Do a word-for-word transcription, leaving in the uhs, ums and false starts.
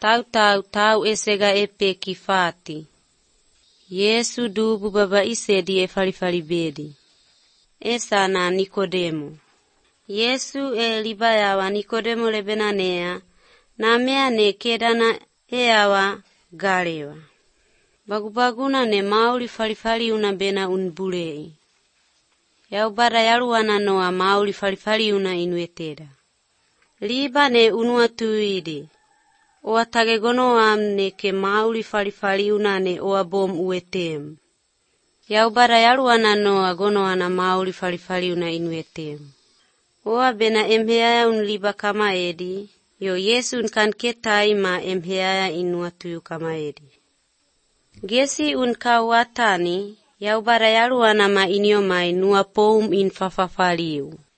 tau-tau tau esega epe kifati. Yesu dubu baba isedi e fali-fali bedi. Esa na Nikodemo. Yesu e libayawa Nikodemo lebenanea na mea ne kedana eawa galewa. Bagubaguna ne mauli fali-fali una bena unbulei. Yaubara yaluana noa mauli fali-fali una inueteda. Liba ne unua tuidi. Oa tagegono amne ke mauli fali-fali una ne oa bom uetem. Yaubara yaluana noa gono ana mauli fali-fali una inuetem. Oa bena emheaya un liba kama edi. Yo Yesu unkan ketai ma emheaya inua tuyu kama edi. Gesi unkawatani, yaubara yaluana ma inyo mai nua poum in fafafaliu.